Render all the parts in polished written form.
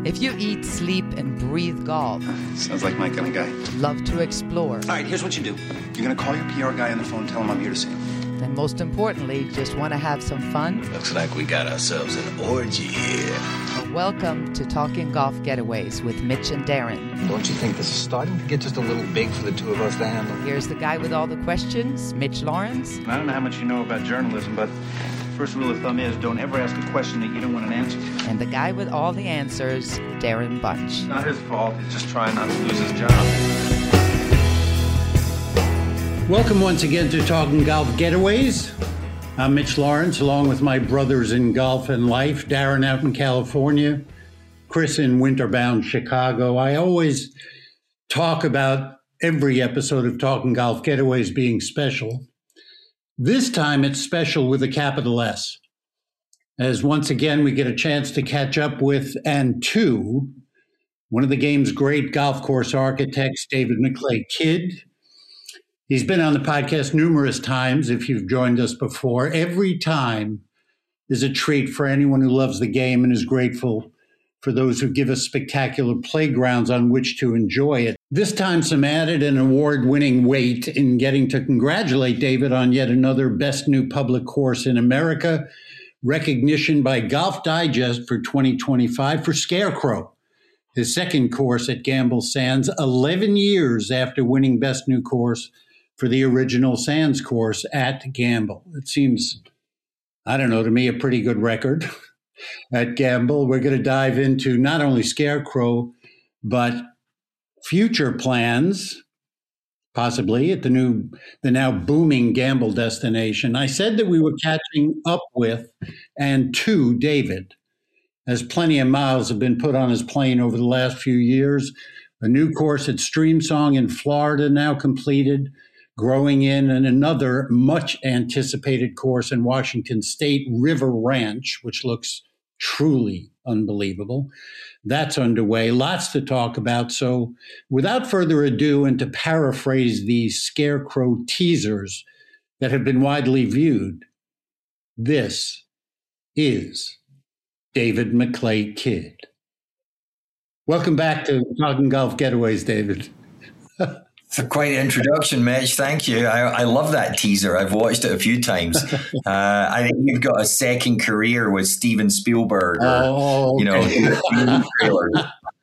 If you eat, sleep, and breathe golf, Sounds like my kind of guy. love to explore, All right, here's what you do. You're going to call your PR guy on the phone, tell him I'm here to see him. and most importantly, just want to have some fun, Looks like we got ourselves an orgy here. welcome to Talking Golf Getaways with Mitch and Darren. Don't you think this is starting to get just a little big for the two of us to handle? Here's the guy with all the questions, Mitch Lawrence, I don't know how much you know about journalism, but first rule of thumb is don't ever ask a question that you don't want an answer to. and the guy with all the answers, Darren Bunch. It's not his fault. He's just trying not to lose his job. Welcome once again to Talking Golf Getaways. I'm Mitch Lawrence, along with my brothers in golf and life, Darren out in California, Chris in winterbound Chicago. I always talk about every episode of Talking Golf Getaways being special. This time it's special with a capital S, as once again we get a chance to catch up with and to one of the game's great golf course architects, David McLay Kidd. He's been on the podcast numerous times if you've joined us before. Every time is a treat for anyone who loves the game and is grateful for those who give us spectacular playgrounds on which to enjoy it. This time, some added and award-winning weight in getting to congratulate David on yet another Best New Public Course in America, recognition by Golf Digest for 2025 for Scarecrow, his second course at Gamble Sands, 11 years after winning Best New Course for the original Sands course at Gamble. It seems, I don't know, to me, a pretty good record at Gamble. We're going to dive into not only Scarecrow, but future plans, possibly at the now booming Gamble destination. I said that we were catching up with and to David, as plenty of miles have been put on his plane over the last few years. A new course at Streamsong in Florida now completed, growing in, and another much anticipated course in Washington State, River Ranch, which looks truly unbelievable. That's underway. Lots to talk about. So without further ado, and to paraphrase the Scarecrow teasers that have been widely viewed, this is David McLay Kidd. Welcome back to Talking Golf Getaways, David. It's a quite introduction, Mitch. Thank you. I love that teaser. I've watched it a few times. I think you've got a second career with Steven Spielberg or, trailers.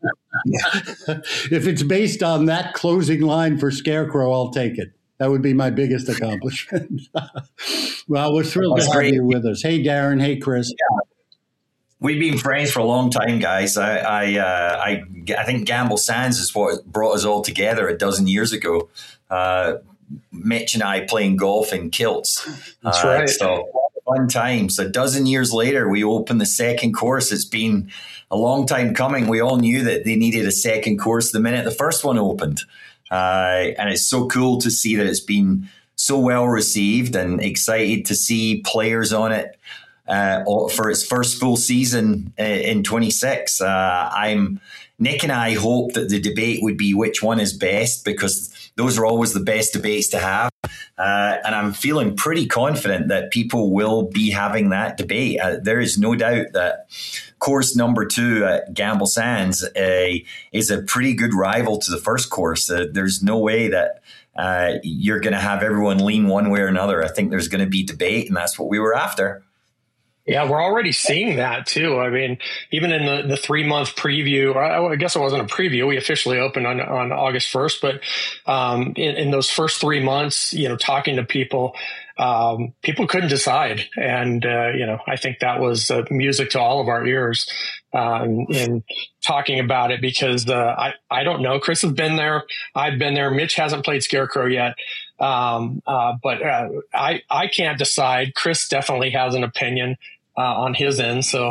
If it's based on that closing line for Scarecrow, I'll take it. That would be my biggest accomplishment. Well, we're thrilled to have you with us. Hey, Darren. Hey, Chris. Yeah. We've been friends for a long time, guys. I think Gamble Sands is what brought us all together a dozen years ago. Mitch and I playing golf in kilts. That's right. So fun times. A dozen years later, we opened the second course. It's been a long time coming. We all knew that they needed a second course the minute the first one opened. And it's so cool to see that it's been so well received, and excited to see players on it. For its first full season in 26. Nick and I hope that the debate would be which one is best, because those are always the best debates to have. And I'm feeling pretty confident that people will be having that debate. There is no doubt that course number 2 at Gamble Sands is a pretty good rival to the first course. There's no way that you're going to have everyone lean one way or another. I think there's going to be debate, and that's what we were after. Yeah, we're already seeing that too. I mean, even in the 3-month preview, I guess it wasn't a preview. We officially opened on August 1st, but in those first 3 months, talking to people, people couldn't decide. And, I think that was music to all of our ears in talking about it, because I don't know. Chris has been there. I've been there. Mitch hasn't played Scarecrow yet. But I can't decide. Chris definitely has an opinion on his end. So,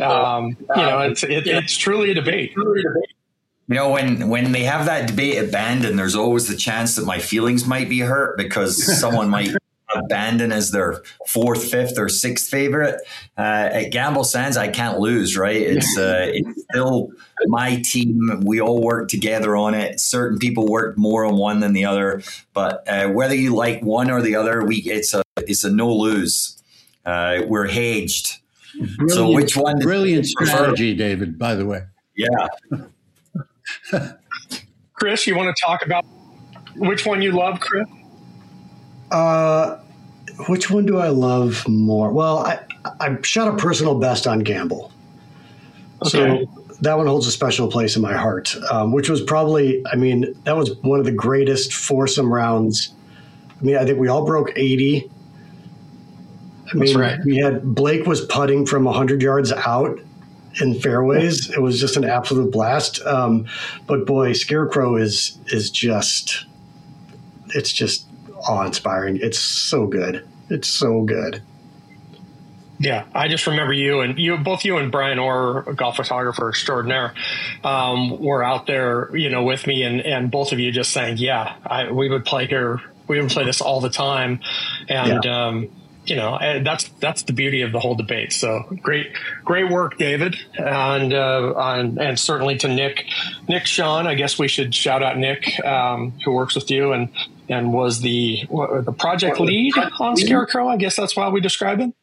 it's truly a debate. When they have that debate at Bandon, there's always the chance that my feelings might be hurt because someone might have Bandon as their 4th, 5th, or 6th favorite. At Gamble Sands, I can't lose, right? It's still my team. We all work together on it. Certain people work more on one than the other, but whether you like one or the other, it's a no lose. We're hedged. Brilliant, so which one? Brilliant strategy, David, by the way. Yeah. Chris, you want to talk about which one you love, Chris? Which one do I love more? Well, I shot a personal best on Gamble. Okay. So that one holds a special place in my heart, which was probably, that was one of the greatest foursome rounds. I think we all broke 80. That's right. Blake was putting from 100 yards out in fairways. It was just an absolute blast. But boy, Scarecrow is just awe-inspiring. It's so good. It's so good. Yeah, I just remember both you and Brian Orr, a golf photographer extraordinaire, were out there, with me, and both of you just saying, we would play here. We would play this all the time. And, that's the beauty of the whole debate. So great work, David. And certainly to Nick Sean, I guess we should shout out Nick, who works with you and was the project lead on Scarecrow. I guess that's why we describe him.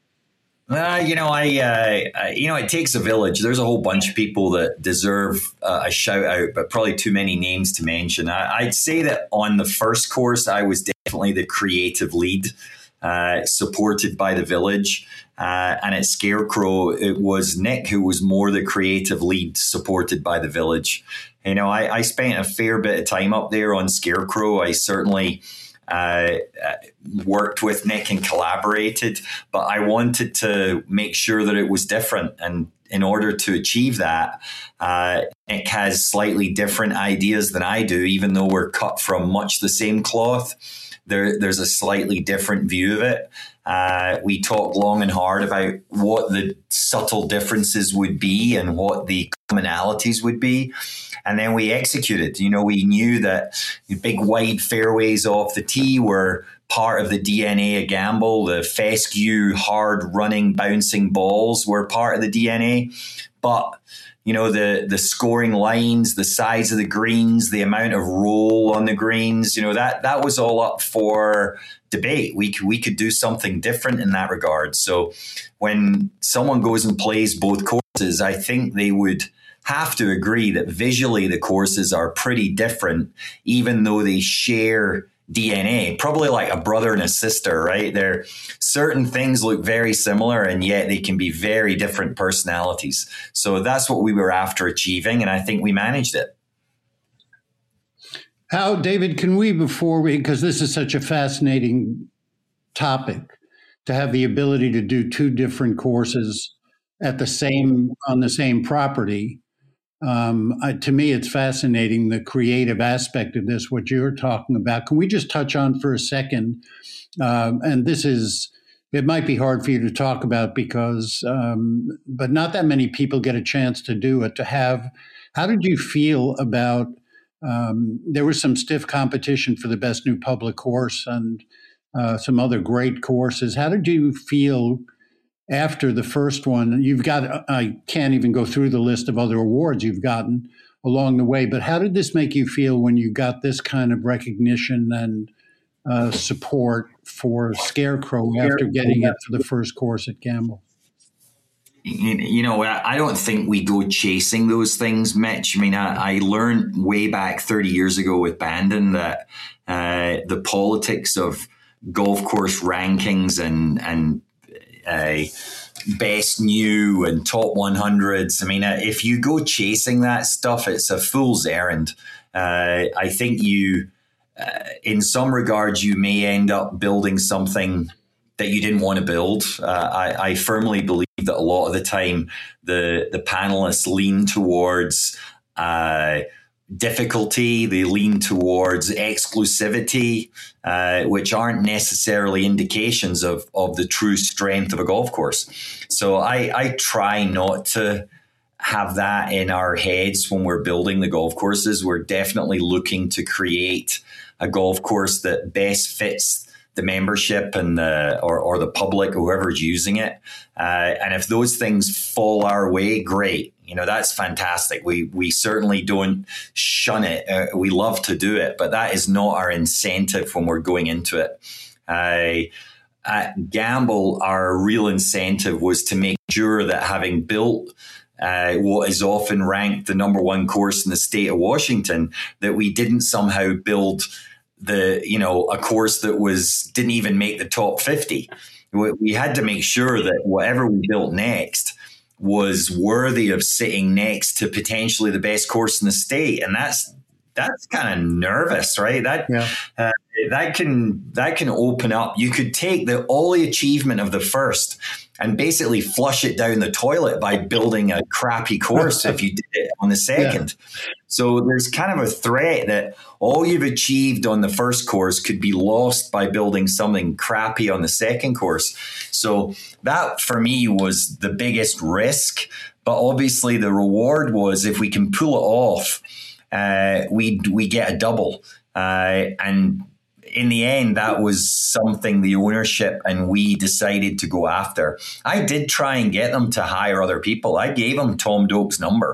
It takes a village. There's a whole bunch of people that deserve a shout out, but probably too many names to mention. I'd say that on the first course, I was definitely the creative lead, supported by the village. And at Scarecrow, it was Nick who was more the creative lead, supported by the village. I spent a fair bit of time up there on Scarecrow. I certainly worked with Nick and collaborated, but I wanted to make sure that it was different. And in order to achieve that, Nick has slightly different ideas than I do, even though we're cut from much the same cloth. There's a slightly different view of it. We talked long and hard about what the subtle differences would be and what the commonalities would be. And then we executed. We knew that the big wide fairways off the tee were part of the DNA of Gamble. The fescue, hard running, bouncing balls were part of the DNA. But the scoring lines, the size of the greens, the amount of roll on the greens, that was all up for debate. We could do something different in that regard. So when someone goes and plays both courses, I think they would have to agree that visually the courses are pretty different, even though they share DNA, probably like a brother and a sister, right? There, certain things look very similar, and yet they can be very different personalities. So that's what we were after achieving, and I think we managed it. How, David, because this is such a fascinating topic, to have the ability to do two different courses on the same property. To me, it's fascinating, the creative aspect of this, what you're talking about. Can we just touch on for a second? And it might be hard for you to talk about because, but not that many people get a chance to do it. How did you feel about, there was some stiff competition for the best new public course and some other great courses. How did you feel after the first one? I can't even go through the list of other awards you've gotten along the way, but how did this make you feel when you got this kind of recognition and support for Scarecrow after getting it for the first course at Gamble? I don't think we go chasing those things, Mitch. I learned way back 30 years ago with Bandon that the politics of golf course rankings and best new and top 100s. If you go chasing that stuff, it's a fool's errand. I think in some regards, you may end up building something that you didn't want to build. I firmly believe that a lot of the time, the panelists lean towards difficulty, they lean towards exclusivity, which aren't necessarily indications of the true strength of a golf course. So I try not to have that in our heads when we're building the golf courses. We're definitely looking to create a golf course that best fits the membership and or the public, whoever's using it. And if those things fall our way, great. That's fantastic. We certainly don't shun it. We love to do it, but that is not our incentive when we're going into it. At Gamble, our real incentive was to make sure that having built what is often ranked the number one course in the state of Washington, that we didn't somehow build a course that didn't even make the top 50. We had to make sure that whatever we built next was worthy of sitting next to potentially the best course in the state. And that's kind of nervous, right? That can open up. You could take all the achievement of the first and basically flush it down the toilet by building a crappy course if you did it on the second. Yeah. So there's kind of a threat that all you've achieved on the first course could be lost by building something crappy on the second course. So that for me was the biggest risk. But obviously the reward was, if we can pull it off, we get a double. And in the end, that was something the ownership and we decided to go after. I did try and get them to hire other people. I gave them Tom Doak's number.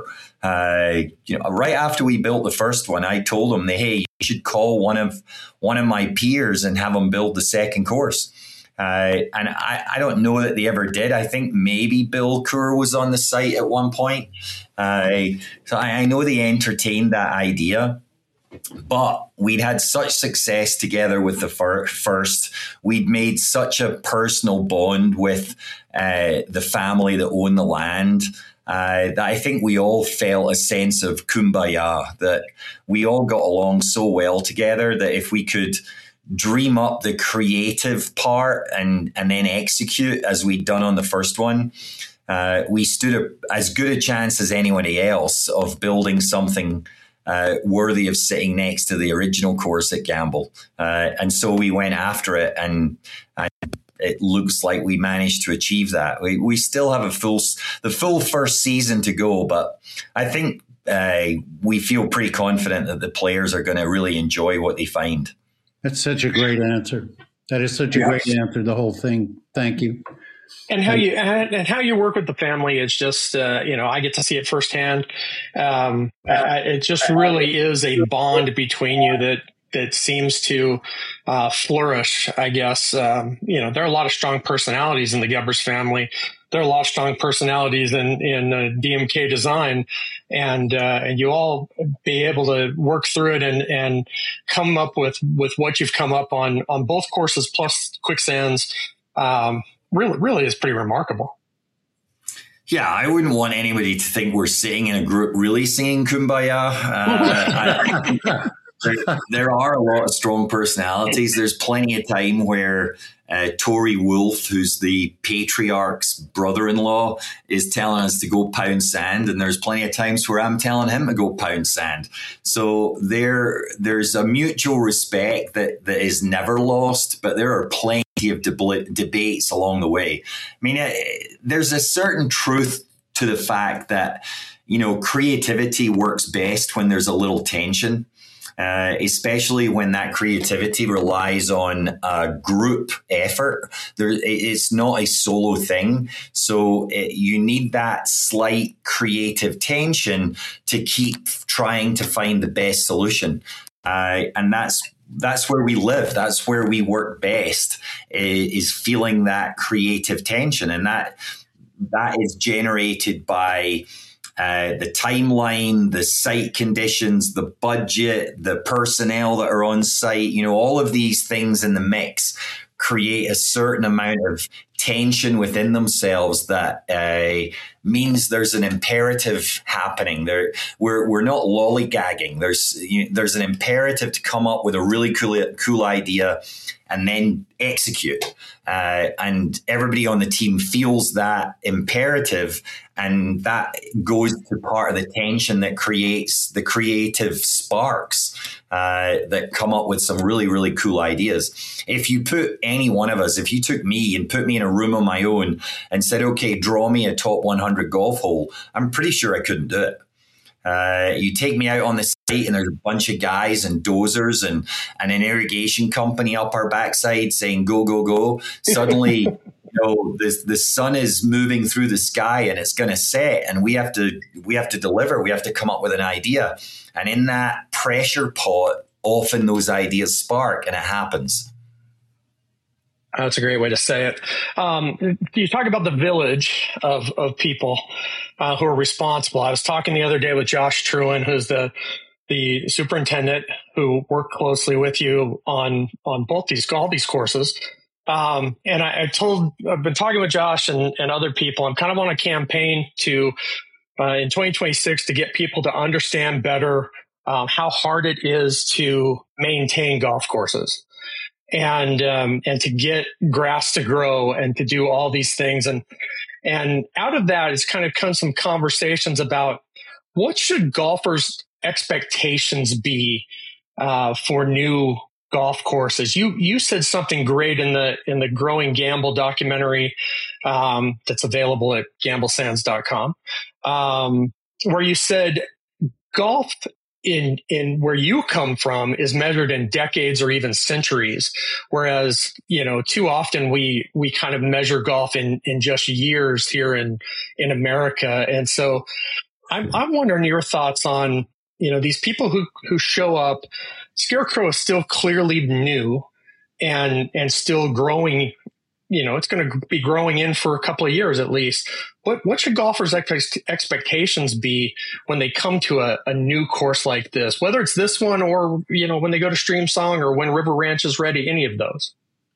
Right after we built the first one, I told them, hey, you should call one of my peers and have them build the second course. And I don't know that they ever did. I think maybe Bill Coore was on the site at one point. So I know they entertained that idea. But we'd had such success together with the first. We'd made such a personal bond with the family that owned the land that I think we all felt a sense of kumbaya, that we all got along so well together that if we could dream up the creative part and then execute as we'd done on the first one, we stood as good a chance as anybody else of building something worthy of sitting next to the original course at Gamble. And so we went after it, and it looks like we managed to achieve that. We still have the full first season to go, but I think we feel pretty confident that the players are going to really enjoy what they find. That's such a great answer. That is such a great answer, the whole thing. Thank you. And how you work with the family is just, I get to see it firsthand. It just really is a bond between you that seems to flourish, I guess. There are a lot of strong personalities in the Gebbers family. There are a lot of strong personalities in DMK Design, and you all be able to work through it and come up with what you've come up on both courses plus Quicksands. Really is pretty remarkable. Yeah, I wouldn't want anybody to think we're sitting in a group really singing Kumbaya. There are a lot of strong personalities. There's plenty of time where Tory Wolf, who's the patriarch's brother-in-law, is telling us to go pound sand, and there's plenty of times where I'm telling him to go pound sand. So there's a mutual respect that is never lost, but there are plenty of debates along the way. I mean, there's a certain truth to the fact that, creativity works best when there's a little tension. Especially when that creativity relies on a group effort. It's not a solo thing. So you need that slight creative tension to keep trying to find the best solution. And that's where we live. That's where we work best, is feeling that creative tension. And that is generated by the timeline, the site conditions, the budget, the personnel that are on site, all of these things in the mix create a certain amount of tension within themselves that means there's an imperative happening. We're not lollygagging. There's an imperative to come up with a really cool idea and then execute. And everybody on the team feels that imperative, and that goes to part of the tension that creates the creative sparks that come up with some really, really cool ideas. If you put any one of us, if you took me and put me in a room on my own and said, okay, draw me a top 100 golf hole, I'm pretty sure I couldn't do it. You take me out on the site and there's a bunch of guys and dozers and an irrigation company up our backside saying, go, go, go. Suddenly, the sun is moving through the sky and it's going to set, and we have to deliver. We have to come up with an idea. And in that pressure pot, often those ideas spark and it happens. That's a great way to say it. You talk about the village of people who are responsible. I was talking the other day with Josh Truen, who's the superintendent who worked closely with you on both all these courses. And I've been talking with Josh and other people. I'm kind of on a campaign to in 2026 to get people to understand better how hard it is to maintain golf courses. And to get grass to grow and to do all these things. And out of that is kind of come some conversations about what should golfers' expectations be for new golf courses. You said something great in the Growing Gamble documentary that's available at gamblesands.com, where you said golf in where you come from is measured in decades or even centuries. Whereas, too often we kind of measure golf in just years here in America. And so I'm wondering your thoughts on, these people who show up. Scarecrow is still clearly new and still growing. It's going to be growing in for a couple of years at least. What should golfers' expectations be when they come to a new course like this, whether it's this one or, when they go to Streamsong or when River Ranch is ready, any of those?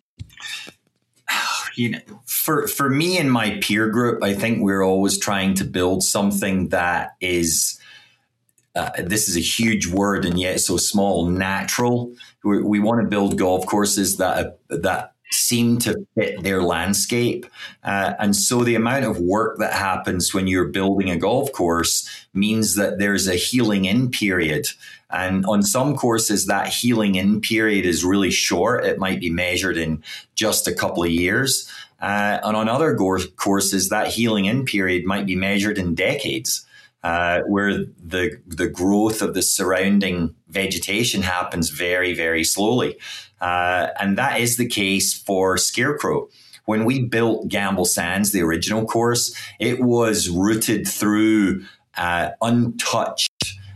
For me and my peer group, I think we're always trying to build something that is, this is a huge word and yet so small, natural. We want to build golf courses that seem to fit their landscape. And so the amount of work that happens when you're building a golf course means that there's a healing in period. And on some courses, that healing in period is really short. It might be measured in just a couple of years. And on other courses, that healing in period might be measured in decades. Where the growth of the surrounding vegetation happens very, very slowly. And that is the case for Scarecrow. When we built Gamble Sands, the original course, it was rooted through untouched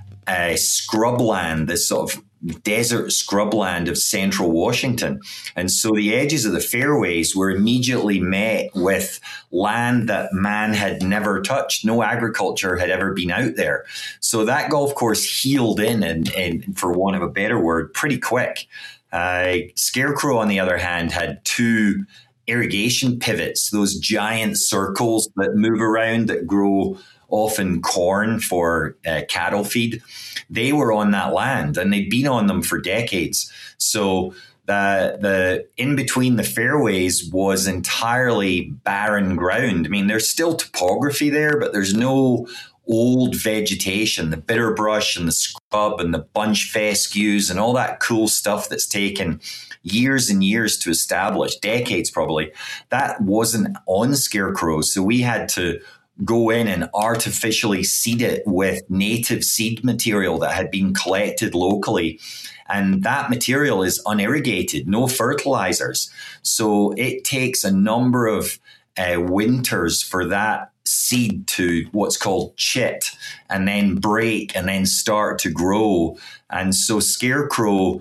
scrubland, this sort of desert scrubland of central Washington. And so the edges of the fairways were immediately met with land that man had never touched. No agriculture had ever been out there. So that golf course healed in, and for want of a better word, pretty quick. Scarecrow, on the other hand, had two irrigation pivots, those giant circles that move around that grow often corn for cattle feed. They were on that land and they'd been on them for decades. So the in between the fairways was entirely barren ground. I mean, there's still topography there, but there's no old vegetation, the bitterbrush and the scrub and the bunch fescues and all that cool stuff that's taken years and years to establish, decades probably. That wasn't on Scarecrow. So we had to go in and artificially seed it with native seed material that had been collected locally. And that material is unirrigated, no fertilizers. So it takes a number of winters for that seed to what's called chit and then break and then start to grow. And so Scarecrow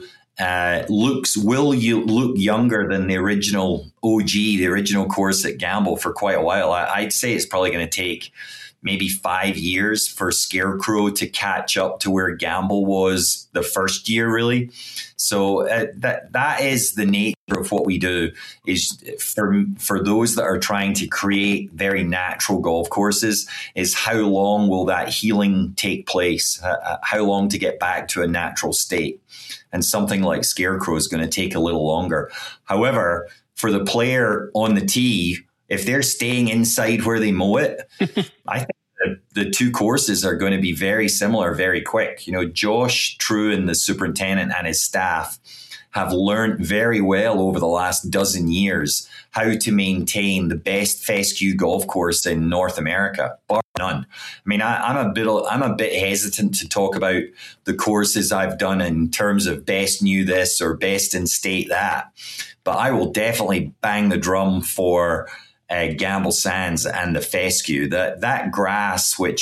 will look younger than the original OG, the original course at Gamble for quite a while. I'd say it's probably going to take maybe 5 years for Scarecrow to catch up to where Gamble was the first year, really. So that is the nature of what we do, is for those that are trying to create very natural golf courses, is how long will that healing take place? How long to get back to a natural state? And something like Scarecrow is going to take a little longer. However, for the player on the tee, if they're staying inside where they mow it, I think the two courses are going to be very similar very quick. Josh Truen, the superintendent, and his staff have learned very well over the last dozen years how to maintain the best fescue golf course in North America, bar none. I mean, I'm a bit hesitant to talk about the courses I've done in terms of best new this or best in state that, but I will definitely bang the drum for Gamble Sands and the fescue. That grass, which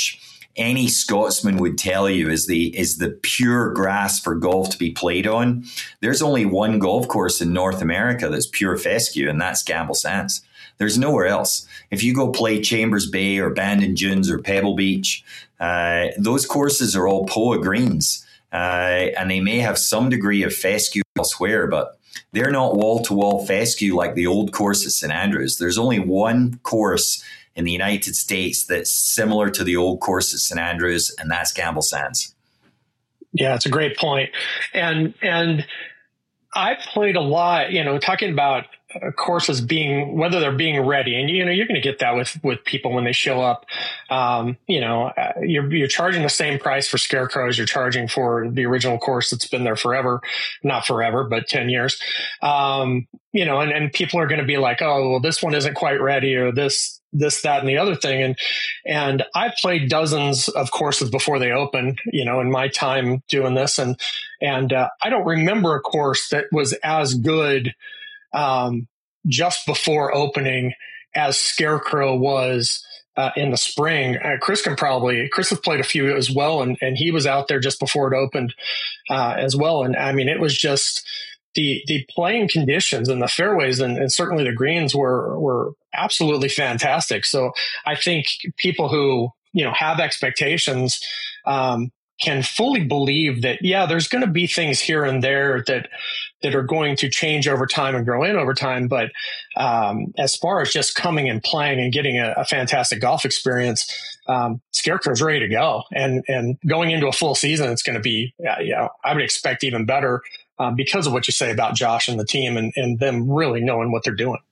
any Scotsman would tell you is the pure grass for golf to be played on. There's only one golf course in North America that's pure fescue, and that's Gamble Sands. There's nowhere else. If you go play Chambers Bay or Bandon Dunes or Pebble Beach, those courses are all POA greens, and they may have some degree of fescue elsewhere, but they're not wall-to-wall fescue like the old course at St Andrews. There's only one course in the United States that's similar to the old course at St Andrews, and that's Gamble Sands. Yeah, it's a great point. And I played a lot, talking about courses being, whether they're being ready, and you're going to get that with people when they show up. You're charging the same price for Scarecrows you're charging for the original course that's been there forever, not forever, but 10 years. And people are going to be like, oh, well, this one isn't quite ready, or this, that, and the other thing. And I've played dozens of courses before they open, in my time doing this. And I don't remember a course that was as good just before opening as Scarecrow was in the spring. Chris has played a few as well, and he was out there just before it opened as well. And I mean, it was just the playing conditions and the fairways and certainly the greens were absolutely fantastic. So I think people who have expectations can fully believe that, yeah, there's going to be things here and there that are going to change over time and grow in over time. But as far as just coming and playing and getting a fantastic golf experience, Scarecrow's ready to go. And going into a full season, it's going to be, I would expect even better because of what you say about Josh and the team and them really knowing what they're doing.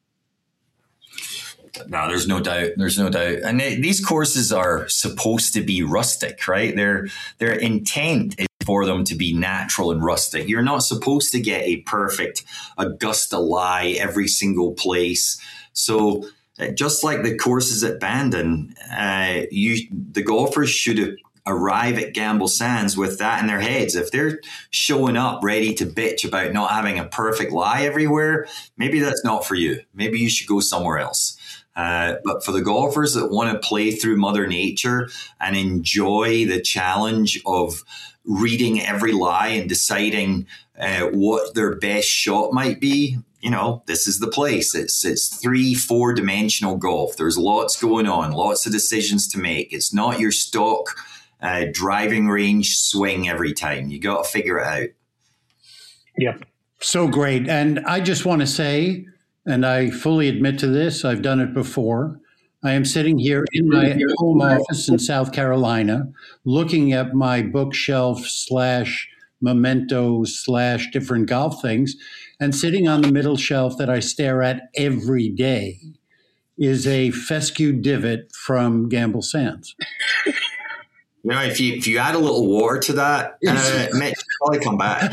No, there's no doubt. There's no doubt. And these courses are supposed to be rustic, right? Their intent is for them to be natural and rustic. You're not supposed to get a perfect Augusta lie every single place. So just like the courses at Bandon, the golfers should arrive at Gamble Sands with that in their heads. If they're showing up ready to bitch about not having a perfect lie everywhere, maybe that's not for you. Maybe you should go somewhere else. But for the golfers that want to play through Mother Nature and enjoy the challenge of reading every lie and deciding what their best shot might be, this is the place. It's 3-4 dimensional golf. There's lots going on, lots of decisions to make. It's not your stock driving range swing every time. You got to figure it out. Yep. So great. And I just want to say, and I fully admit to this, I've done it before. I am sitting here in my home office in South Carolina, looking at my bookshelf / mementos / different golf things, and sitting on the middle shelf that I stare at every day is a fescue divot from Gamble Sands. If you add a little water to that, Mitch, probably come back.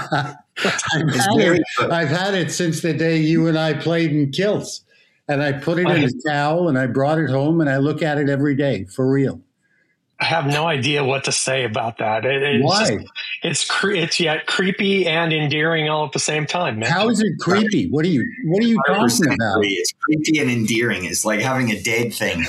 I've had it since the day you and I played in kilts, and I put it in a towel and I brought it home and I look at it every day for real. I have no idea what to say about that. Why? It's yet creepy and endearing all at the same time, man. How is it creepy? What are you talking about? It's creepy and endearing. It's like having a dead thing.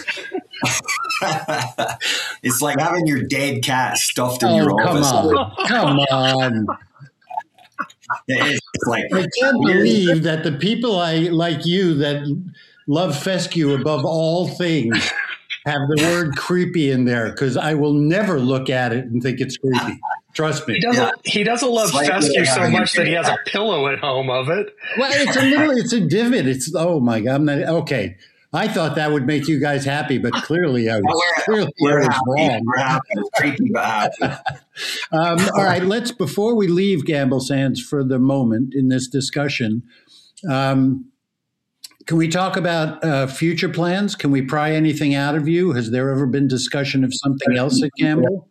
It's like having your dead cat stuffed in your office. Come on. It's like, I can't believe that the people like you that love fescue above all things have the word creepy in there, because I will never look at it and think it's creepy. Trust me. He doesn't love fescue so much that he has a pillow at home of it. Well, it's a divot. Oh my God. Okay. I thought that would make you guys happy, but clearly I was wrong. We're happy. It's creepy, but happy. All right, before we leave Gamble Sands for the moment in this discussion, can we talk about future plans? Can we pry anything out of you? Has there ever been discussion of something else at Gamble?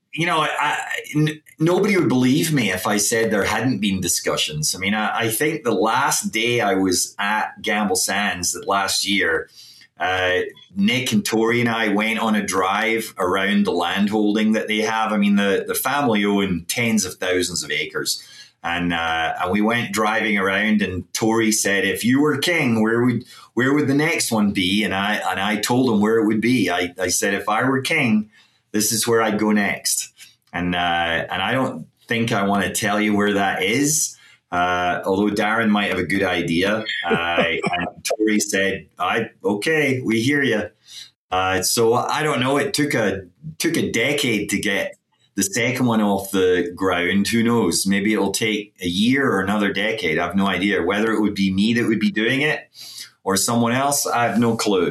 Nobody would believe me if I said there hadn't been discussions. I mean, I think the last day I was at Gamble Sands last year, Nick and Tori and I went on a drive around the landholding that they have. I mean, the family own tens of thousands of acres. And we went driving around, and Tori said, if you were king, where would the next one be? And I told him where it would be. I said, if I were king, this is where I'd go next. And I don't think I want to tell you where that is. Although Darren might have a good idea. And Tori said, okay, we hear you. So I don't know. It took a decade to get the second one off the ground. Who knows? Maybe it'll take a year or another decade. I have no idea. Whether it would be me that would be doing it or someone else, I have no clue.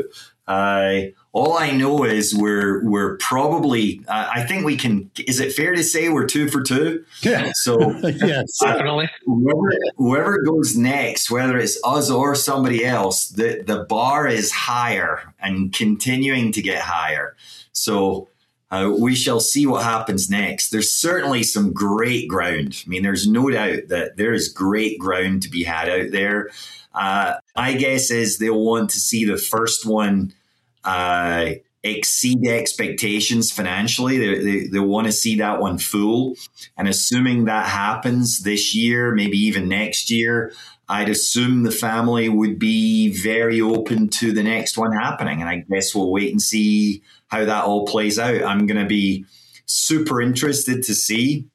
All I know is we're probably, I think we can, is it fair to say we're 2 for 2? Yeah. So yes, definitely. Whoever goes next, whether it's us or somebody else, the bar is higher and continuing to get higher. So we shall see what happens next. There's certainly some great ground. I mean, there's no doubt that there is great ground to be had out there. My guess is they'll want to see the first one exceed expectations financially. They want to see that one full. And assuming that happens this year, maybe even next year, I'd assume the family would be very open to the next one happening. And I guess we'll wait and see how that all plays out. I'm going to be super interested to see.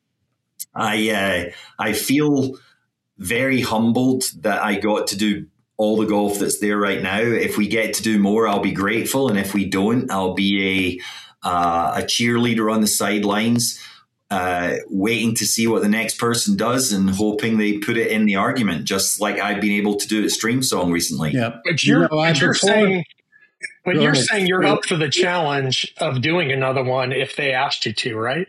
I feel very humbled that I got to do all the golf that's there right now. If we get to do more, I'll be grateful. And if we don't, I'll be a cheerleader on the sidelines, waiting to see what the next person does and hoping they put it in the argument, just like I've been able to do at Streamsong recently. Yeah. But you're saying you're up for the challenge of doing another one if they asked you to, right?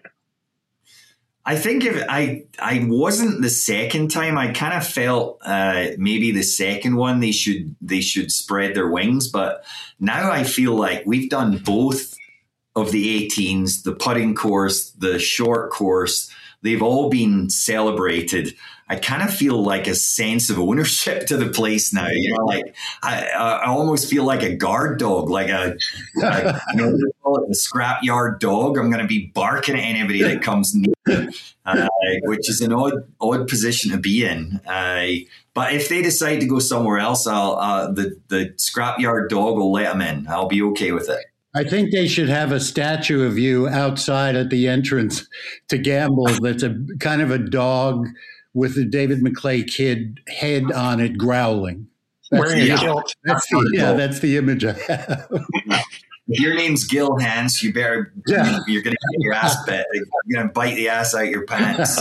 I think if I wasn't the second time, I kind of felt maybe the second one they should spread their wings. But now I feel like we've done both of the 18s, the putting course, the short course. They've all been celebrated. I kind of feel like a sense of ownership to the place now. You know, like I almost feel like a guard dog, like they call it the scrapyard dog. I'm going to be barking at anybody that comes near, which is an odd position to be in. But if they decide to go somewhere else, the scrapyard dog will let them in. I'll be okay with it. I think they should have a statue of you outside at the entrance to Gamble that's a kind of a dog with the David McClay Kid head on it growling. Wearing a kilt. That's the image I have. If your name's Gil Hanse, you're going to get your ass bit. You're going to bite the ass out of your pants.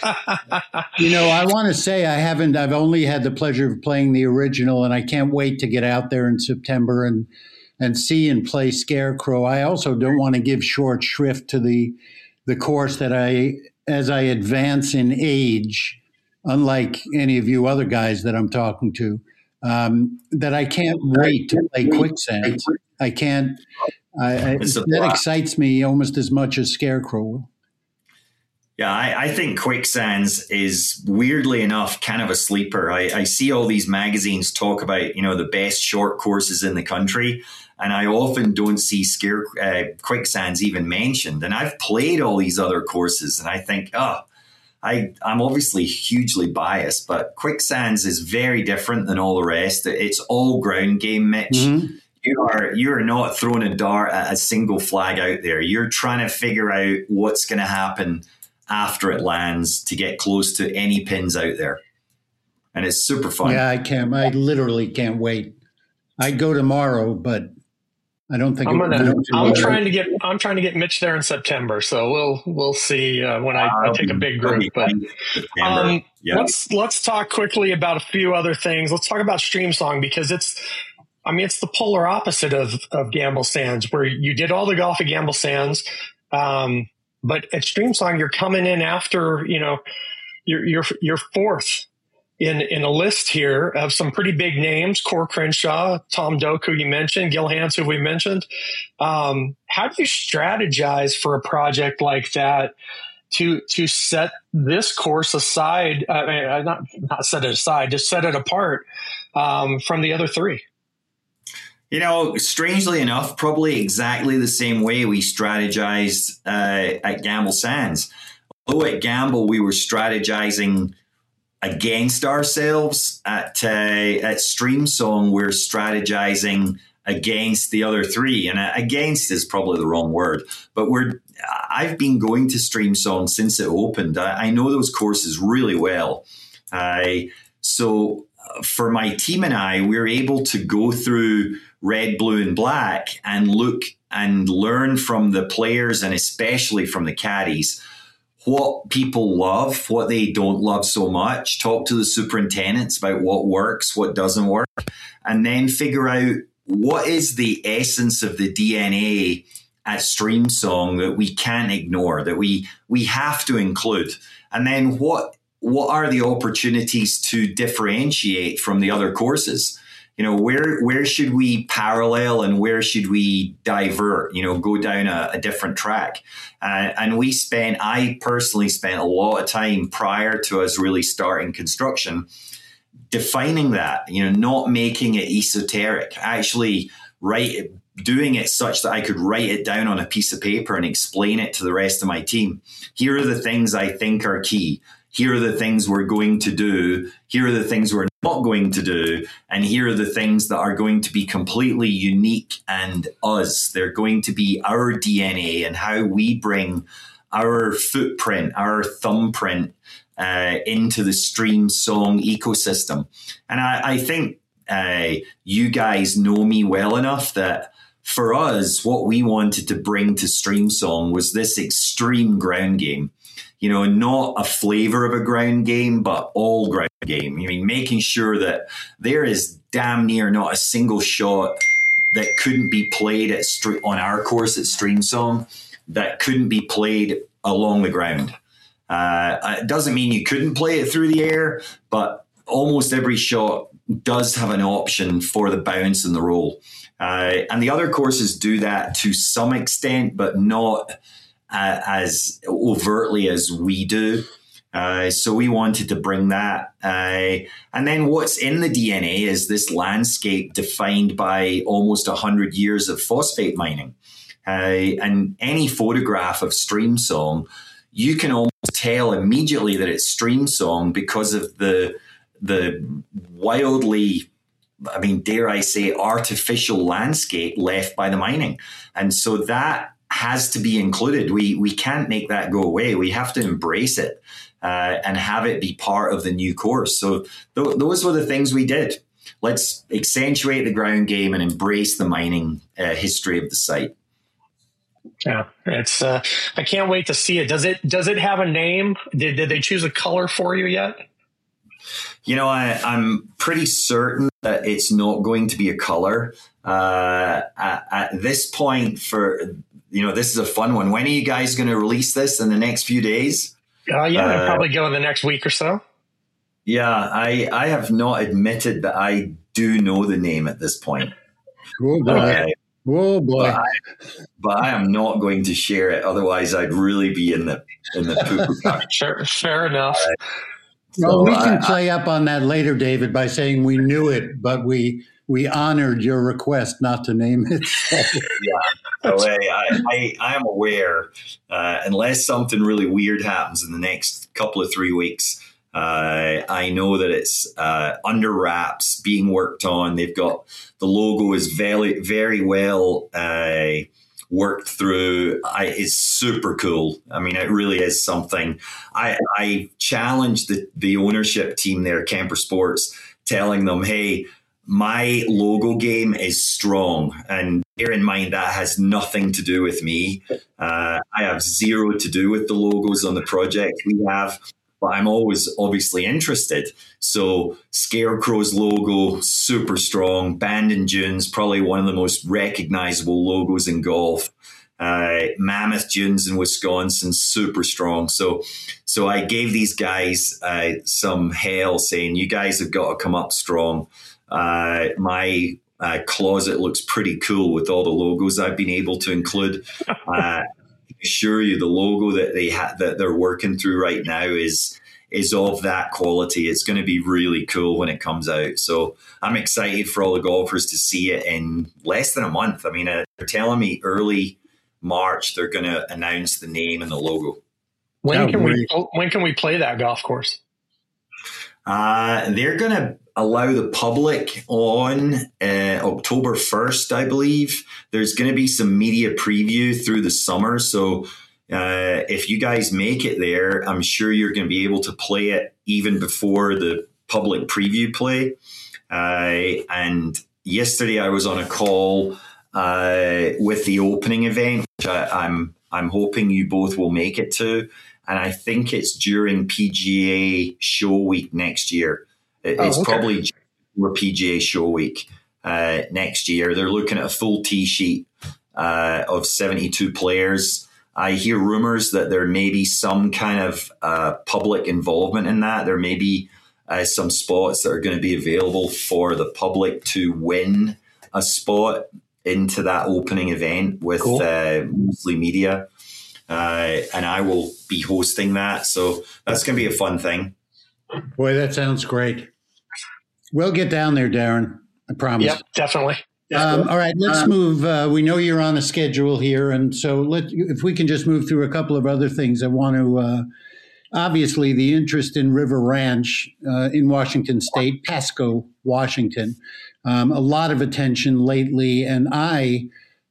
I want to say I've only had the pleasure of playing the original, and I can't wait to get out there in September and see and play Scarecrow. I also don't want to give short shrift to the course that as I advance in age, unlike any of you other guys that I'm talking to, that I can't wait to play Quicksand. I can't. That excites me almost as much as Scarecrow will. Yeah, I think Quicksands is weirdly ends kind of a sleeper. I see all these magazines talk about, the best short courses in the country. And I often don't see Quicksands even mentioned. And I've played all these other courses and I think, I'm obviously hugely biased, but Quicksands is very different than all the rest. It's all ground game, Mitch. Mm-hmm. You're not throwing a dart at a single flag out there. You're trying to figure out what's going to happen after it lands to get close to any pins out there. And it's super fun. Yeah, I literally can't wait. I'd go tomorrow, but I don't think I'm trying to get Mitch there in September, so we'll see when I take a big group. But let's talk quickly about a few other things. Let's talk about Streamsong because it's the polar opposite of Gamble Sands, where you did all the golf at Gamble Sands, but at Streamsong you're coming in after you're fourth in a list here of some pretty big names: Core Crenshaw, Tom Doak, who you mentioned, Gil Hanse, who we mentioned. How do you strategize for a project like that to set this course aside? Not set it aside, just set it apart from the other three. Strangely enough, probably exactly the same way we strategized at Gamble Sands. Although at Gamble we were strategizing against ourselves, at Streamsong we're strategizing against the other three. And against is probably the wrong word, but we're I've been going to Streamsong since it opened. I know those courses really well. So for my team and I, we're able to go through red, blue, and black and look and learn from the players and especially from the caddies what people love, what they don't love so much, talk to the superintendents about what works, what doesn't work, and then figure out what is the essence of the DNA at Streamsong that we can't ignore, that we have to include. And then what are the opportunities to differentiate from the other courses? You know, where should we parallel and where should we divert, you know, go down a different track? And I personally spent a lot of time prior to us really starting construction defining that, you know, not making it esoteric, actually doing it such that I could write it down on a piece of paper and explain it to the rest of my team. Here are the things I think are key. Here are the things we're going to do. Here are the things we're not going to do. And here are the things that are going to be completely unique and us. They're going to be our DNA and how we bring our footprint, our thumbprint into the Streamsong ecosystem. And I think you guys know me well enough that for us, what we wanted to bring to Streamsong was this extreme ground game. You know, not a flavor of a ground game, but all ground game. I mean, making sure that there is damn near not a single shot that couldn't be played on our course at Streamsong that couldn't be played along the ground. It doesn't mean you couldn't play it through the air, but almost every shot does have an option for the bounce and the roll. And the other courses do that to some extent, but not as overtly as we do. So we wanted to bring that. And then what's in the DNA is this landscape defined by almost 100 years of phosphate mining. And any photograph of Streamsong, you can almost tell immediately that it's Streamsong because of the wildly, I mean, dare I say, artificial landscape left by the mining. And so that has to be included. We can't make that go away. We have to embrace it and have it be part of the new course. So those were the things we did. Let's accentuate the ground game and embrace the mining history of the site. Yeah, it's. I can't wait to see it. Does it have a name? Did they choose a color for you yet? You know, I'm pretty certain that it's not going to be a color at this point. This is a fun one. When are you guys going to release this? In the next few days? It'll probably go in the next week or so. Yeah, I have not admitted that I do know the name at this point. Oh boy! Oh boy! But I am not going to share it. Otherwise, I'd really be in the poo-poo. Sure, fair enough. Well, we can play up on that later, David, by saying we knew it, but we honored your request not to name it. Yeah. So I am aware, unless something really weird happens in the next couple of 3 weeks, I know that it's under wraps, being worked on. They've got the logo is very, very well worked through. It's super cool. I mean, it really is something. I challenged the ownership team there, Kemper Sports, telling them, hey, my logo game is strong. And bear in mind, that has nothing to do with me. I have zero to do with the logos on the project we have, but I'm always obviously interested. So Scarecrow's logo, super strong. Bandon Dunes, probably one of the most recognizable logos in golf. Mammoth Dunes in Wisconsin, super strong. So I gave these guys some hell, saying, you guys have got to come up strong. My closet looks pretty cool with all the logos I've been able to include. I assure you, the logo that they're working through right now is of that quality. It's going to be really cool when it comes out. So I'm excited for all the golfers to see it in less than a month. I mean, they're telling me early March they're going to announce the name and the logo. When can we play that golf course? They're going to allow the public on October 1st, I believe. There's going to be some media preview through the summer. So If you guys make it there, I'm sure you're going to be able to play it even before the public preview play. And yesterday I was on a call with the opening event, which I'm hoping you both will make it to. And I think it's during PGA Show Week next year. It's probably before PGA Show Week next year. They're looking at a full tee sheet of 72 players. I hear rumors that there may be some kind of public involvement in that. There may be some spots that are going to be available for the public to win a spot into that opening event with mostly media. And I will be hosting that. So that's going to be a fun thing. Boy, that sounds great. We'll get down there, Darren. I promise. Yep, definitely. All right, let's move. We know you're on a schedule here. And so if we can just move through a couple of other things. I want to, obviously, the interest in River Ranch in Washington State, Pasco, Washington. A lot of attention lately. And I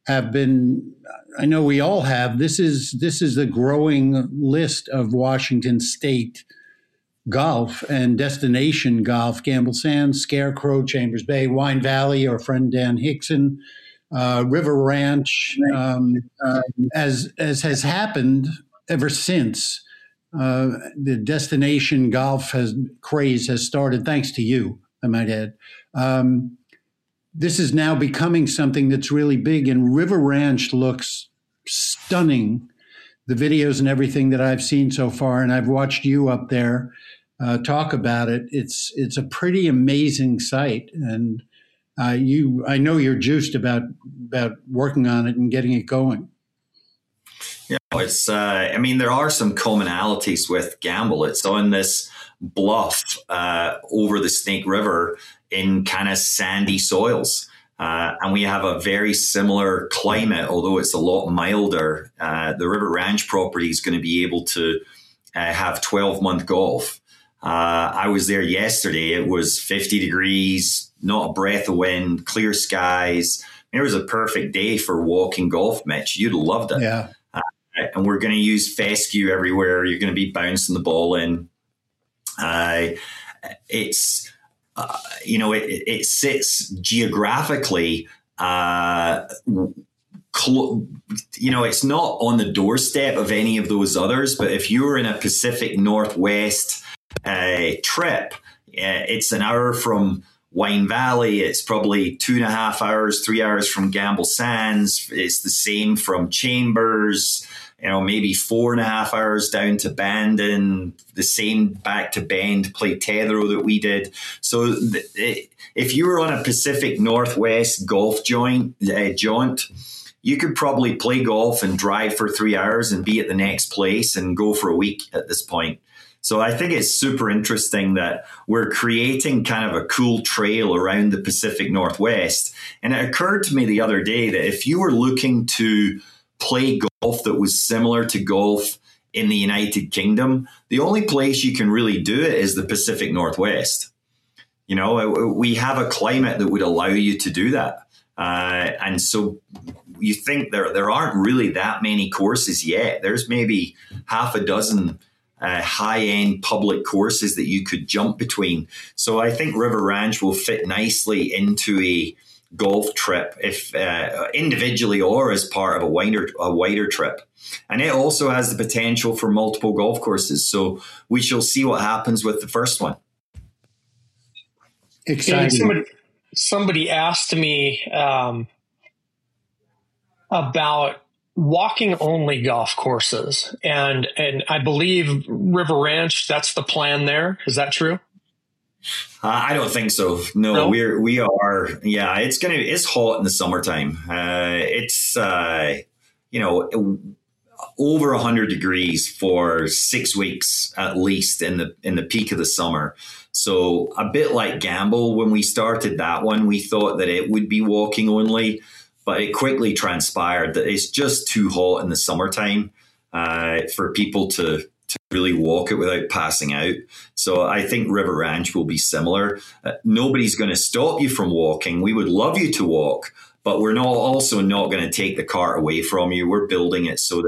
know we all have. This is a growing list of Washington State golf and destination golf: Gamble Sands, Scarecrow, Chambers Bay, Wine Valley, our friend Dan Hickson, River Ranch, as has happened ever since the destination golf craze has started, thanks to you, I might add. This is now becoming something that's really big, and River Ranch looks stunning. The videos and everything that I've seen so far, and I've watched you up there talk about it. It's a pretty amazing site, and I know you're juiced about working on it and getting it going. Yeah, it's. There are some commonalities with Gamble. It's on this bluff over the Snake River in kind of sandy soils. And we have a very similar climate, although it's a lot milder. The River Ranch property is going to be able to have 12-month golf. I was there yesterday. It was 50 degrees, not a breath of wind, clear skies. It was a perfect day for walking golf, Mitch. You'd have loved it. Yeah. And we're going to use fescue everywhere. You're going to be bouncing the ball in. It sits geographically, it's not on the doorstep of any of those others, but if you're in a Pacific Northwest trip, it's an hour from Wine Valley. It's probably 2.5 hours, 3 hours from Gamble Sands. It's the same from Chambers. Maybe 4.5 hours down to Bandon, the same back to Bend, play Tetherow that we did. So if you were on a Pacific Northwest golf jaunt, you could probably play golf and drive for 3 hours and be at the next place and go for a week at this point. So I think it's super interesting that we're creating kind of a cool trail around the Pacific Northwest. And it occurred to me the other day that if you were looking to play golf that was similar to golf in the United Kingdom, the only place you can really do it is the Pacific Northwest. We have a climate that would allow you to do that. And so you think there aren't really that many courses yet. There's maybe half a dozen high-end public courses that you could jump between. So I think River Ranch will fit nicely into a golf trip, if individually or as part of a wider trip. And it also has the potential for multiple golf courses. So we shall see what happens with the first one. Exciting. Somebody asked me about walking only golf courses, and I believe River Ranch, that's the plan there. Is that true? I don't think so. No, we are. Yeah, it's hot in the summertime. It's over 100 degrees for 6 weeks at least in the peak of the summer. So a bit like Gamble, when we started that one, we thought that it would be walking only, but it quickly transpired that it's just too hot in the summertime for people to really walk it without passing out. So I think River Ranch will be similar. Nobody's going to stop you from walking. We would love you to walk, but we're also not going to take the cart away from you. We're building it so that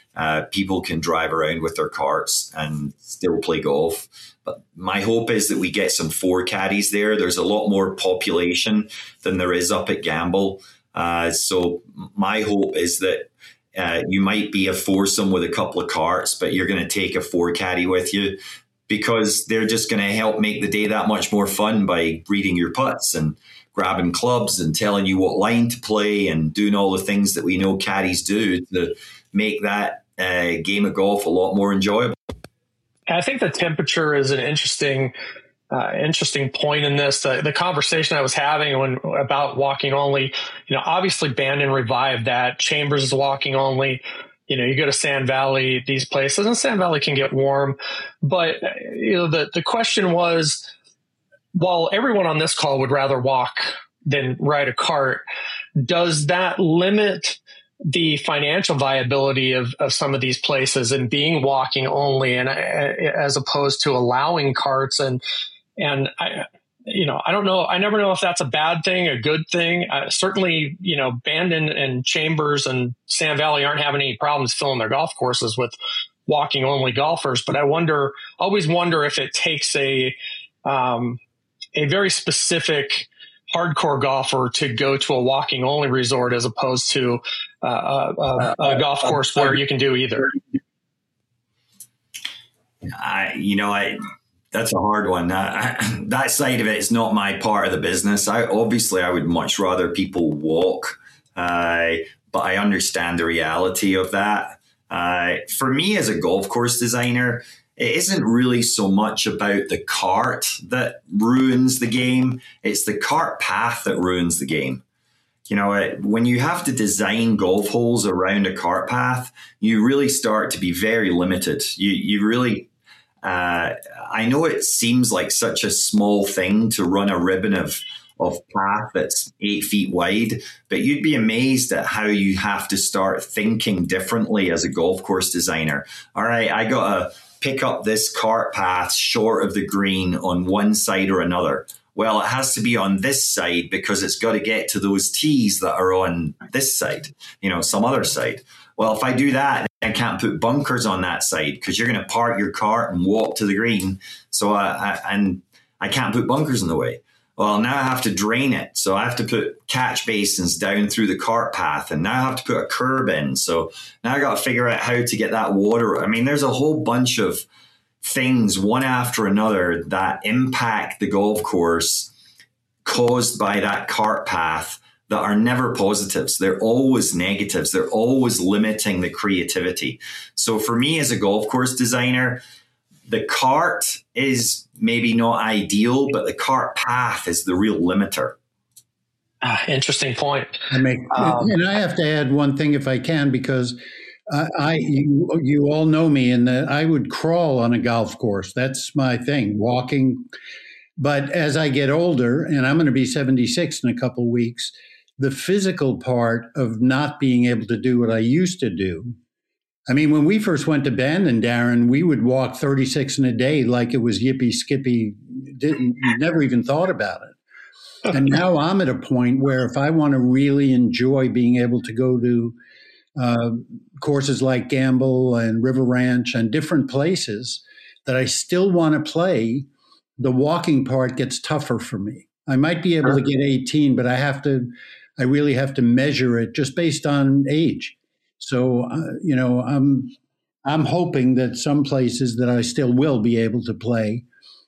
people can drive around with their carts and still play golf. But my hope is that we get some 4 caddies there. There's a lot more population than there is up at Gamble. So my hope is that you might be a foursome with a couple of carts, but you're going to take a 4 caddy with you, because they're just going to help make the day that much more fun by reading your putts and grabbing clubs and telling you what line to play and doing all the things that we know caddies do to make that game of golf a lot more enjoyable. I think the temperature is an interesting point in this. The conversation I was having about walking only, obviously Bandon revived that. Chambers is walking only. You go to Sand Valley, these places, and Sand Valley can get warm. But, the question was, while everyone on this call would rather walk than ride a cart, does that limit the financial viability of some of these places and being walking only, and as opposed to allowing carts? And I don't know. I never know if that's a bad thing, a good thing. Certainly, Bandon and Chambers and Sand Valley aren't having any problems filling their golf courses with walking only golfers. But I always wonder if it takes a very specific hardcore golfer to go to a walking only resort as opposed to a golf course where you can do either. That's a hard one. That side of it is not my part of the business. I would much rather people walk, but I understand the reality of that. For me as a golf course designer, it isn't really so much about the cart that ruins the game. It's the cart path that ruins the game. When you have to design golf holes around a cart path, you really start to be very limited. You really... I know it seems like such a small thing to run a ribbon of path that's 8 feet wide, but you'd be amazed at how you have to start thinking differently as a golf course designer. All right, I got to pick up this cart path short of the green on one side or another. Well, it has to be on this side because it's got to get to those tees that are on this side, some other side. Well, if I do that, I can't put bunkers on that side because you're going to park your cart and walk to the green. So I can't put bunkers in the way. Well, now I have to drain it. So I have to put catch basins down through the cart path, and now I have to put a curb in. So now I got to figure out how to get that water. I mean, there's a whole bunch of things one after another that impact the golf course caused by that cart path that are never positives. They're always negatives. They're always limiting the creativity. So for me as a golf course designer, the cart is maybe not ideal, but the cart path is the real limiter. Interesting point. And I have to add one thing if I can, because you all know me in that I would crawl on a golf course. That's my thing, walking. But as I get older, and I'm going to be 76 in a couple of weeks, the physical part of not being able to do what I used to do. I mean, when we first went to Bandon, Darren, we would walk 36 in a day like it was yippee skippy. Never even thought about it. And now I'm at a point where if I want to really enjoy being able to go to courses like Gamble and River Ranch and different places that I still want to play, the walking part gets tougher for me. I might be able to get 18, but I really have to measure it just based on age. So, I'm hoping that some places that I still will be able to play,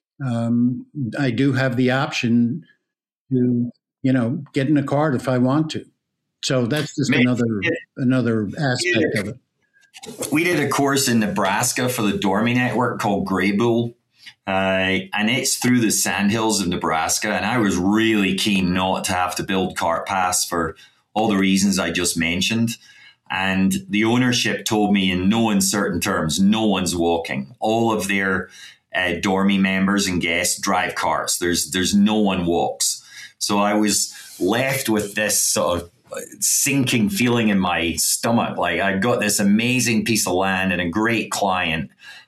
I do have the option to, get in a cart if I want to. So that's just another aspect of it. We did a course in Nebraska for the Dormy Network called Grey Bull. And it's through the sandhills of Nebraska. And I was really keen not to have to build cart paths for all the reasons I just mentioned. And the ownership told me in no uncertain terms, no one's walking. All of their Dormy members and guests drive cars. There's no one walks. So I was left with this sort of sinking feeling in my stomach. Like I got this amazing piece of land and a great client,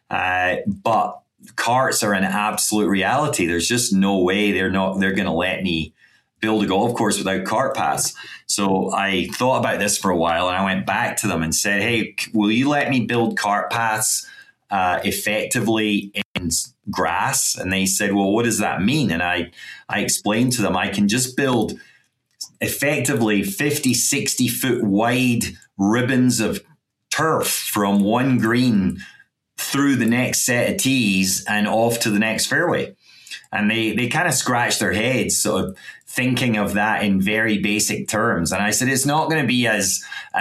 but carts are an absolute reality. There's just no way they're going to let me build a golf course without cart paths. So I thought about this for a while, and I went back to them and said, hey, will you let me build cart paths effectively in grass? And they said, well, what does that mean? And I explained to them, I can just build effectively 50, 60 foot wide ribbons of turf from one green through the next set of tees and off to the next fairway. And they kind of scratched their heads, sort of thinking of that in very basic terms. And I said, it's not going to be as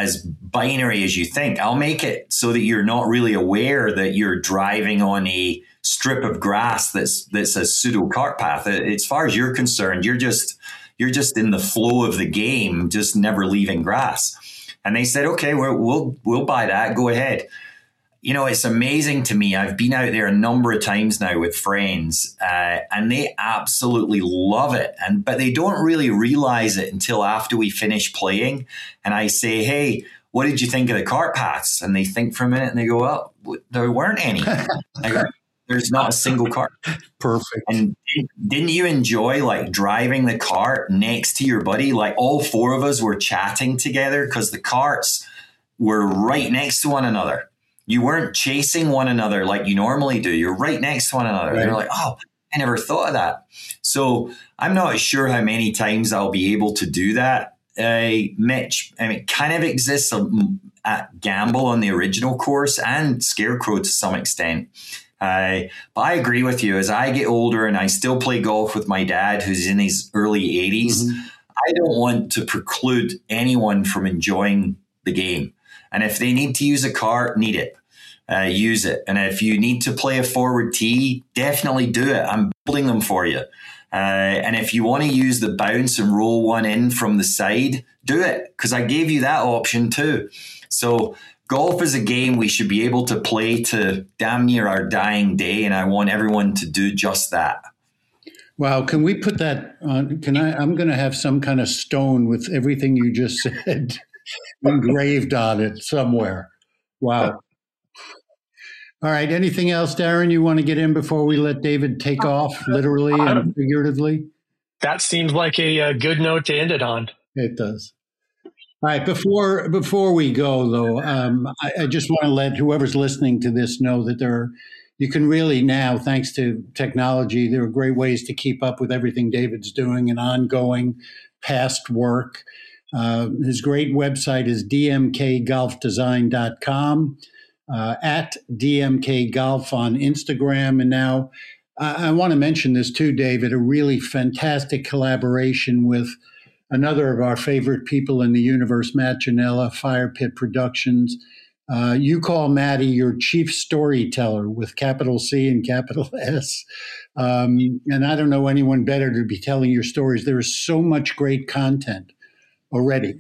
binary as you think. I'll make it so that you're not really aware that you're driving on a strip of grass that's a pseudo cart path. As far as you're concerned, you're just in the flow of the game, just never leaving grass. And they said, okay, we'll buy that. Go ahead. You know, it's amazing to me. I've been out there a number of times now with friends, and they absolutely love it. But they don't really realize it until after we finish playing. And I say, hey, what did you think of the cart paths? And they think for a minute and they go, well, there weren't any. I go, there's not a single cart. Perfect. And didn't you enjoy like driving the cart next to your buddy? Like all four of us were chatting together because the carts were right next to one another. You weren't chasing one another like you normally do. You're right next to one another. Right. You're like, oh, I never thought of that. So I'm not sure how many times I'll be able to do that, Mitch. I mean, it kind of exists at Gamble on the original course and Scarecrow to some extent. But I agree with you. As I get older and I still play golf with my dad, who's in his early 80s, I don't want to preclude anyone from enjoying the game. And if they need to use a cart, use it. And if you need to play a forward tee, definitely do it. I'm building them for you. And if you want to use the bounce and roll one in from the side, do it, because I gave you that option too. So golf is a game we should be able to play to damn near our dying day. And I want everyone to do just that. Wow. Can we put that on? I'm going to have some kind of stone with everything you just said engraved on it somewhere. Wow. All right. Anything else, Darren, you want to get in before we let David take off, literally and figuratively? That seems like a good note to end it on. It does. All right. Before we go, though, I just want to let whoever's listening to this know that you can really now, thanks to technology, there are great ways to keep up with everything David's doing and ongoing past work. His great website is dmkgolfdesign.com, at dmkgolf on Instagram. And now I want to mention this too, David, a really fantastic collaboration with another of our favorite people in the universe, Matt Janella, Fire Pit Productions. You call Matty your chief storyteller with capital C and capital S. And I don't know anyone better to be telling your stories. There is so much great content already.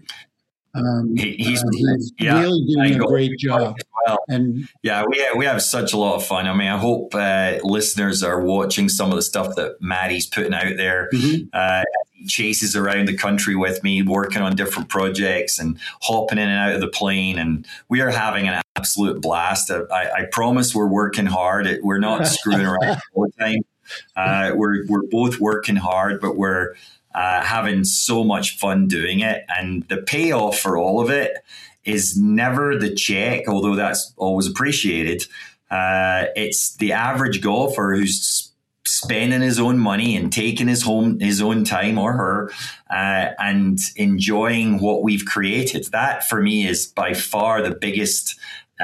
He's really doing a great job. Well. And yeah, we have such a lot of fun. I mean, I hope listeners are watching some of the stuff that Matty's putting out there. He chases around the country with me, working on different projects and hopping in and out of the plane. And we are having an absolute blast. I promise we're working hard. We're not screwing around all the time. We're both working hard, but we're having so much fun doing it. And the payoff for all of it is never the check, although that's always appreciated. It's the average golfer who's spending his own money and taking his own time, or her, and enjoying what we've created. That for me is by far the biggest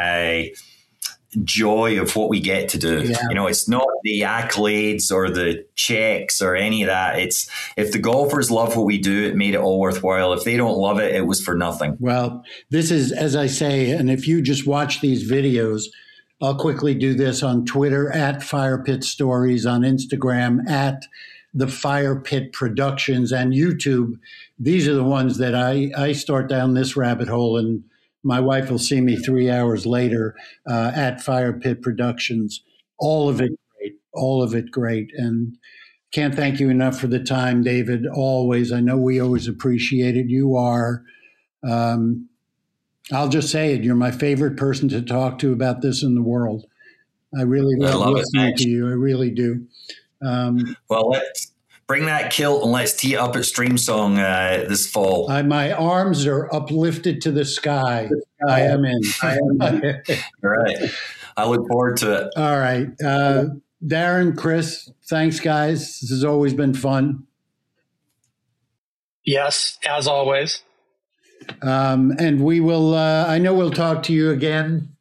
joy of what we get to do. Yeah. You know, it's not the accolades or the checks or any of that. It's if the golfers love what we do, it made it all worthwhile. If they don't love it, it was for nothing. Well, this is, as I say, and if you just watch these videos, I'll quickly do this on Twitter at Fire Pit Stories, on Instagram at the Fire Pit Productions, and YouTube. These are the ones that I start down this rabbit hole, and my wife will see me 3 hours later at Fire Pit Productions. All of it great. And can't thank you enough for the time, David. Always. I know we always appreciate it. You are, I'll just say it, you're my favorite person to talk to about this in the world. I really love listening to you. I really do. Well, Bring that kilt and let's tee it up at Streamsong this fall. My arms are uplifted to the sky. I am in. All right. I look forward to it. All right. Darren, Chris, thanks, guys. This has always been fun. Yes, as always. And we will, I know we'll talk to you again.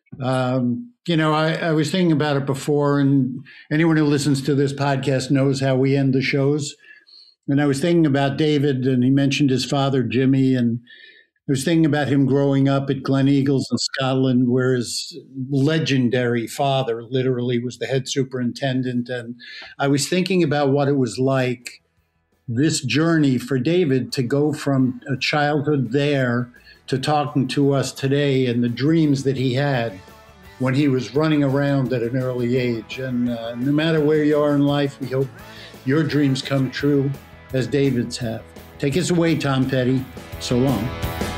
I was thinking about it before, and anyone who listens to this podcast knows how we end the shows. And I was thinking about David, and he mentioned his father, Jimmy, and I was thinking about him growing up at Glen Eagles in Scotland, where his legendary father literally was the head superintendent. And I was thinking about what it was like, this journey for David to go from a childhood there to talking to us today and the dreams that he had when he was running around at an early age. And no matter where you are in life, we hope your dreams come true as David's have. Take us away, Tom Petty. So long.